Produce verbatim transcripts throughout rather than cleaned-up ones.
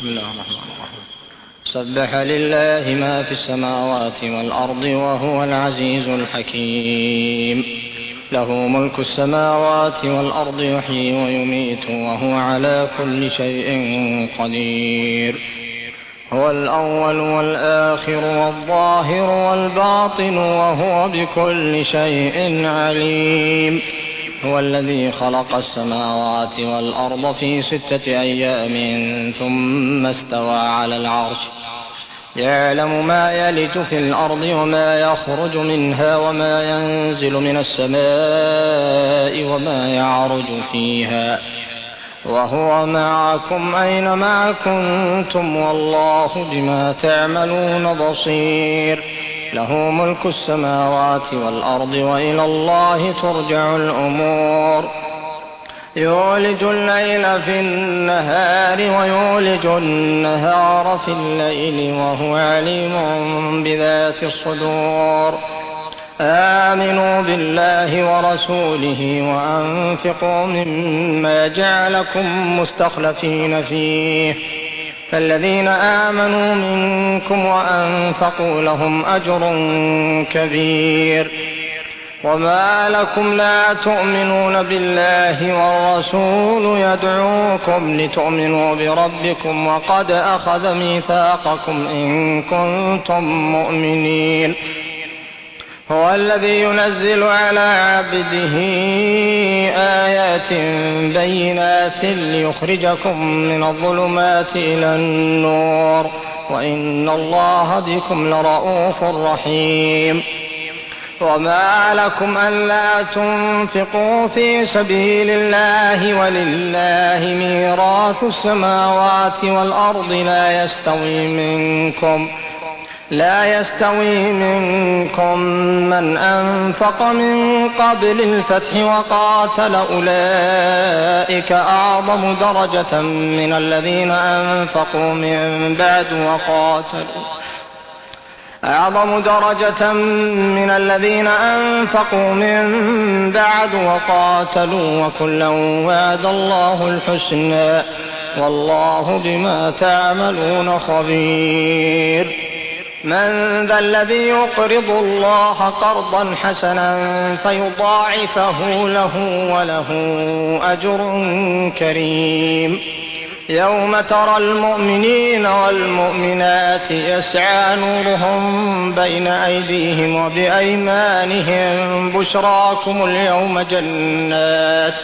بسم الله الرحمن الرحيم. سبح لله ما في السماوات والأرض وهو العزيز الحكيم. له ملك السماوات والأرض يحيي ويميت وهو على كل شيء قدير. هو الأول والآخر والظاهر والباطن وهو بكل شيء عليم. هو الذي خلق السماوات والأرض في ستة أيام ثم استوى على العرش يعلم ما يلج في الأرض وما يخرج منها وما ينزل من السماء وما يعرج فيها وهو معكم أينما كنتم والله بما تعملون بصير. له ملك السماوات والأرض وإلى الله ترجع الأمور. يولج الليل في النهار ويولج النهار في الليل وهو عليم بذات الصدور. آمنوا بالله ورسوله وأنفقوا مما جعلكم مستخلفين فيه فالذين آمنوا منكم وأنفقوا لهم أجر كبير. وما لكم لا تؤمنون بالله والرسول يدعوكم لتؤمنوا بربكم وقد أخذ ميثاقكم إن كنتم مؤمنين. هو الذي ينزل على عبده آيات بينات ليخرجكم من الظلمات إلى النور وإن الله بكم لرؤوف رحيم. وما لكم ألا تنفقوا في سبيل الله ولله ميراث السماوات والأرض لا يستوي منكم لا يستوي منكم من أنفق من قبل الفتح وقاتل أولئك أعظم درجة من الذين أنفقوا من بعد وقاتلوا أعظم درجة من الذين أنفقوا من بعد وقاتلوا وكلا وعد الله الحسنى والله بما تعملون خبير. من ذا الذي يقرض الله قرضا حسنا فيضاعفه له وله أجر كريم. يوم ترى المؤمنين والمؤمنات يسعى نورهم بين أيديهم وبأيمانهم بشراكم اليوم جنات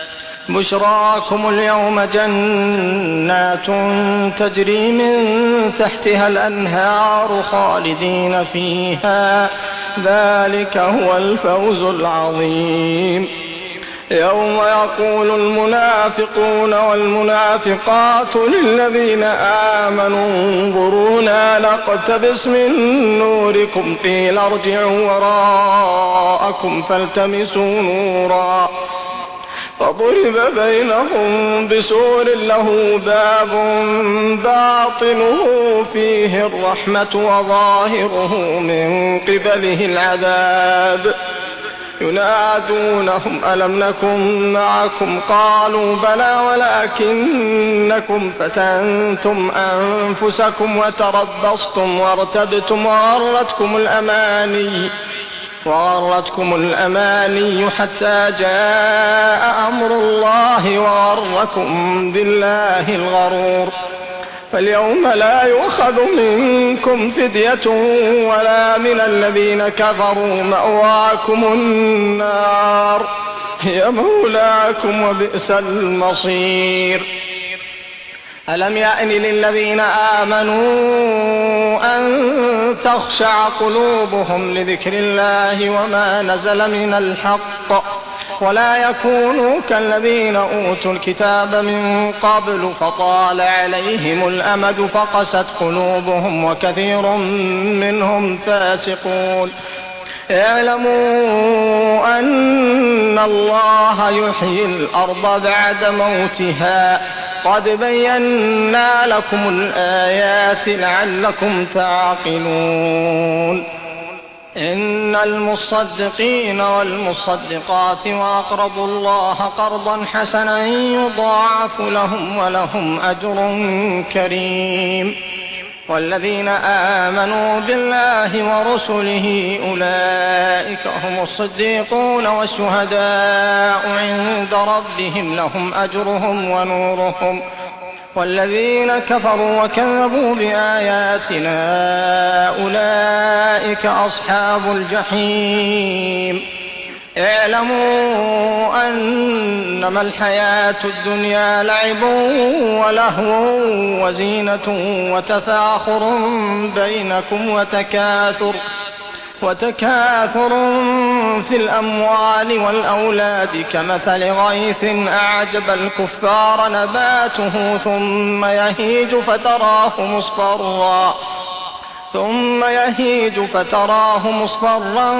بشراكم اليوم جنات تجري من تحتها الأنهار خالدين فيها ذلك هو الفوز العظيم. يوم يقول المنافقون والمنافقات للذين آمنوا انظرونا نقتبس من نوركم قيل ارجعوا وراءكم فالتمسوا نورا فضرب بينهم بسور له باب باطنه فيه الرحمة وظاهره من قبله العذاب. ينادونهم ألم نكن معكم قالوا بلى ولكنكم فتنتم أنفسكم وتربصتم وارتبتم وغرتكم الأماني وغرتكم الأماني حتى جاء أمر الله وغركم بالله الغرور. فاليوم لا يؤخذ منكم فدية ولا من الذين كفروا مأواكم النار هي مولاكم وبئس المصير. ألم يأن للذين آمنوا أن تخشع قلوبهم لذكر الله وما نزل من الحق ولا يكونوا كالذين أوتوا الكتاب من قبل فطال عليهم الأمد فقست قلوبهم وكثير منهم فاسقون. اعلموا أن الله يحيي الأرض بعد موتها قد بينا لكم الآيات لعلكم تعقلون. إن المصدقين والمصدقات وأقرضوا الله قرضا حسنا يضاعف لهم ولهم أجر كريم. والذين آمنوا بالله ورسله أولئك هم الصديقون والشهداء عند ربهم لهم أجرهم ونورهم. والذين كفروا وكذبوا بآياتنا أولئك أصحاب الجحيم. اعلموا أنما الحياة الدنيا لعب ولهو وزينة وتفاخر بينكم وتكاثر وتكاثر في الأموال والأولاد كمثل غيث أعجب الكفار نباته ثم يهيج فتراه مصفرا ثم يهيج فتراه مصفرا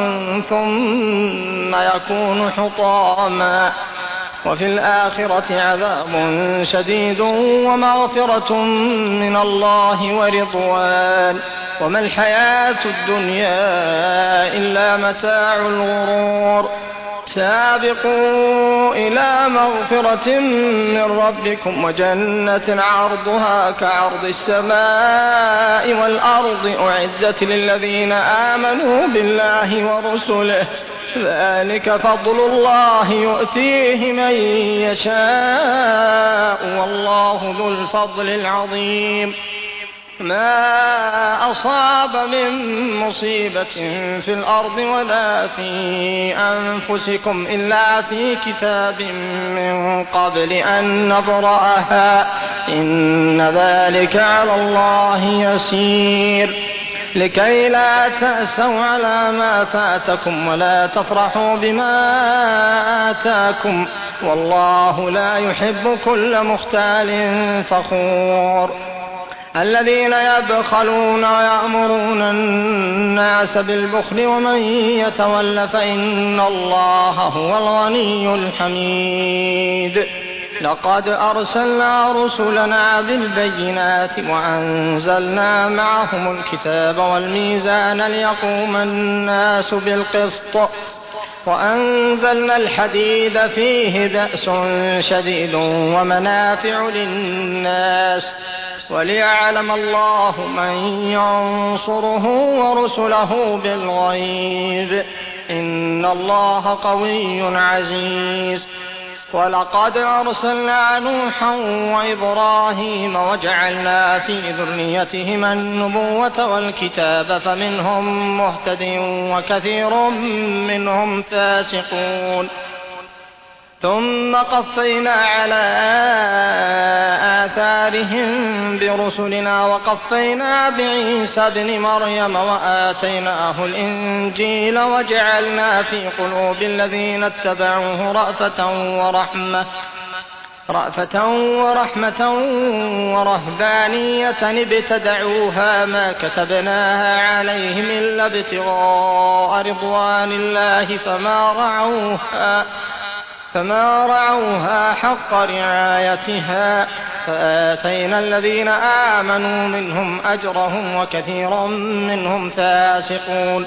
ثم يكون حطاما وفي الآخرة عذاب شديد ومغفرة من الله ورضوان وما الحياة الدنيا إلا متاع الغرور. سابقوا إلى مغفرة من ربكم وجنة عرضها كعرض السماء والأرض أعدت للذين آمنوا بالله ورسله ذلك فضل الله يؤتيه من يشاء والله ذو الفضل العظيم. ما أصاب من مصيبة في الأرض ولا في أنفسكم إلا في كتاب من قبل أن نبرأها إن ذلك على الله يسير. لكي لا تأسوا على ما فاتكم ولا تفرحوا بما آتاكم والله لا يحب كل مختال فخور. الذين يبخلون ويأمرون الناس بالبخل ومن يتول فإن الله هو الغني الحميد. لقد أرسلنا رسلنا بالبينات وأنزلنا معهم الكتاب والميزان ليقوم الناس بالقسط وأنزلنا الحديد فيه بأس شديد ومنافع للناس وليعلم الله من ينصره ورسله بالغيب إن الله قوي عزيز. ولقد أرسلنا نوحا وإبراهيم وجعلنا في ذريتهما النبوة والكتاب فمنهم مهتد وكثير منهم فاسقون. ثم قفينا على آثارهم برسلنا وقفينا بعيسى ابن مريم وآتيناه الإنجيل وجعلنا في قلوب الذين اتبعوه رأفة ورحمة رأفة ورحمة ورهبانية ابتدعوها ما كتبناها عليهم إلا ابتغاء رضوان الله فما رعوها فما رعوها حق رعايتها فآتينا الذين آمنوا منهم أجرهم وكثير منهم فاسقون.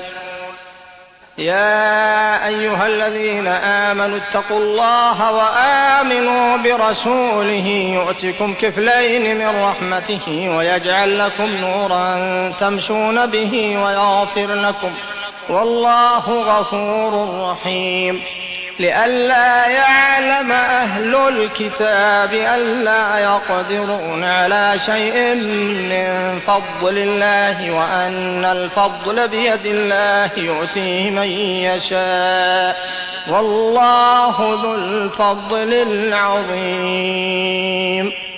يا أيها الذين آمنوا اتقوا الله وآمنوا برسوله يؤتكم كفلين من رحمته ويجعل لكم نورا تمشون به ويغفر لكم والله غفور رحيم. لئلا يعلم أهل الكتاب ألا يقدرون على شيء من فضل الله وأن الفضل بيد الله يؤتيه من يشاء والله ذو الفضل العظيم.